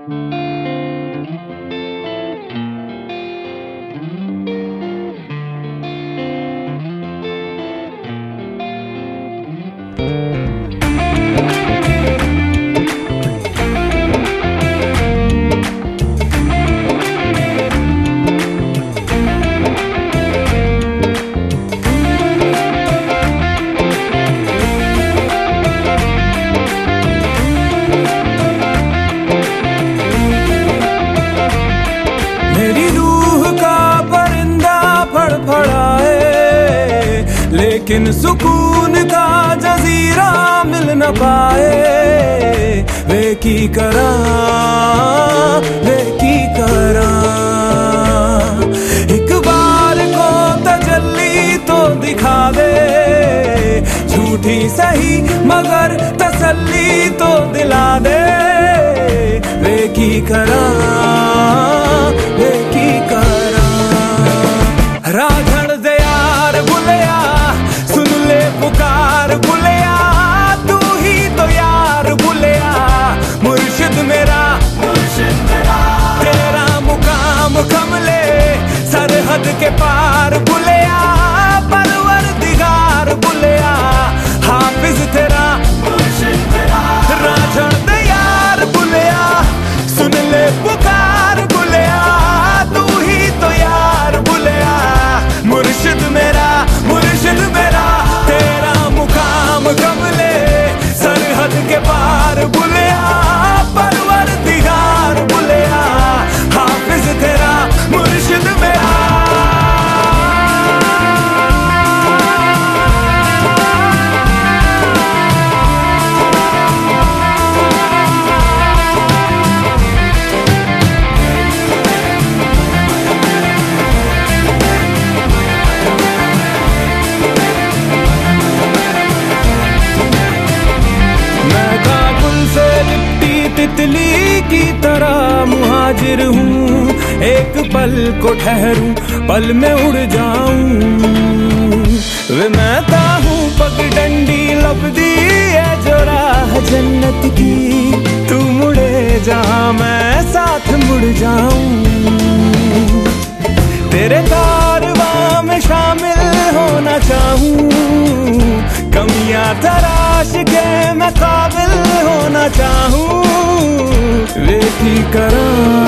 लेकिन सुकून का जजीरा मिल न पाए। वे की करा एक बार को तजल्ली तो दिखा दे, झूठी सही मगर तसल्ली तो दिला दे। वे की करा राझड़ दे यार बुलिया, सुन ले पुकार बुलिया, तू ही तो यार बुलिया। मुर्शिद मेरा तेरा मुकाम कमले सरहद के पार बुलिया। परवरदिगार बुलिया, हाफिज तेरा राझड़ दे यार बुलिया, सुन ले पुकार बुलिया, तू ही तो यार बुलिया। मुर्शिद मेरा तेरा मुकाम कमले सरहद के पार बुलिया। परवरदिगार बुलिया, हाफिज तेरा मुर्शिद मेरा। तितली की तरह मुहाजिर हूँ, एक पल को ठहरूं पल में उड़ जाऊं। वे मैं हूँ पगडंडी लपदी है जो राह जन्नत की, तू मुड़े जहाँ मैं साथ मुड़ जाऊं। तेरे कारवां में शामिल होना चाहूं, कमियां तराश के मैं काबिल होना चाहूं। वे की करा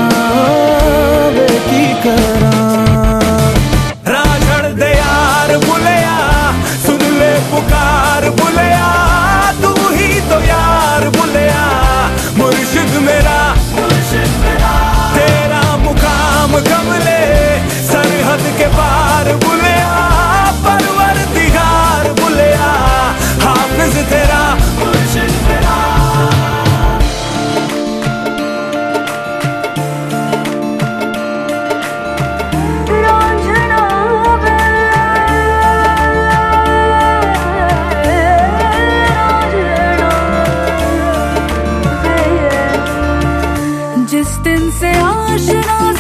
राझड़ दे यार बुलिया, सुन ले पुकार बुलिया, तू ही तो यार बुलिया। मुर्शिद मेरा तेरा मुकाम कमले सरहद के पार बुलिया। परवरदिगार बुलिया, हाफिज तेरा जिस दिन से आशना